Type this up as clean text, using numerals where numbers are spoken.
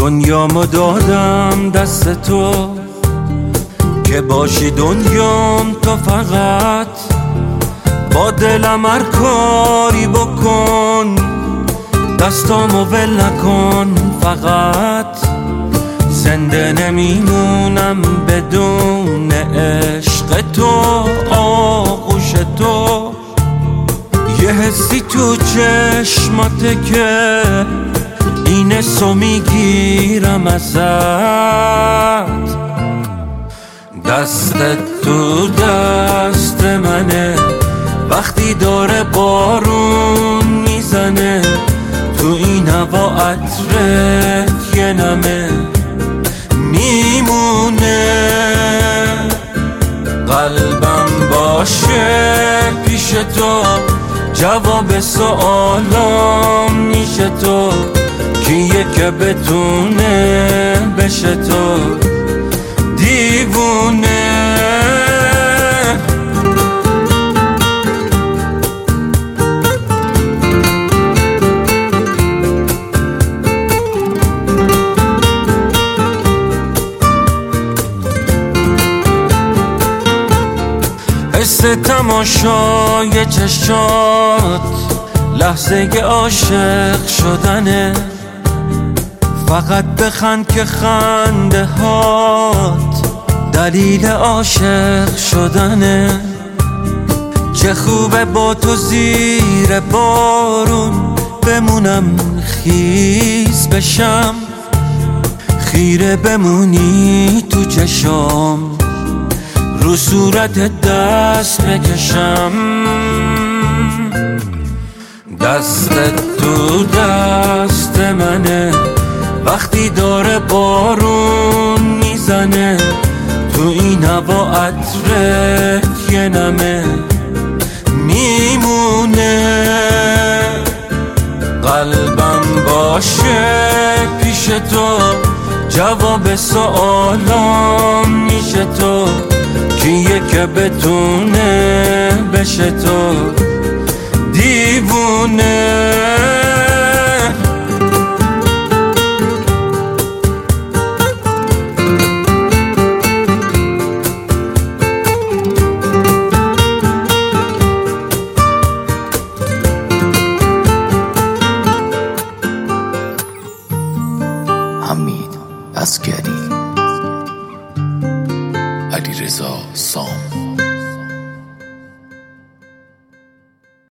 دنیامو دادم دست تو که باشی دنیام تو، فقط با دلم هر کاری بکن، دستامو ول نکن. فقط زنده نمیمونم بدون عشق تو، آغوش تو. یه حسی تو چشماته که این حسو میگیرم ازت. دستت تو دست منه وقتی داره بارون میزنه، تو این هوا عطرت یه نمه میمونه. قلبم باشه پیش تو، جواب سوالام میشه تو، کیه که بتونه بشه تو دیوونه. حس تماشای چشات لحظه عاشق شدنه، فقط بخند که خنده هات دلیل عاشق شدنه. چه خوبه با تو زیر بارون بمونم، خیس بشم، خیره بمونی تو چشام، رو صورت دست بکشم. دستت تو دست منه وقتی داره بارون میزنه، تو این هوا عطرت یه نمه میمونه. قلبم باشه پیش تو، جواب سوالام میشه تو، کیه که بتونه بشه تو دیوونه. حمید عسگری، علیرضا سام.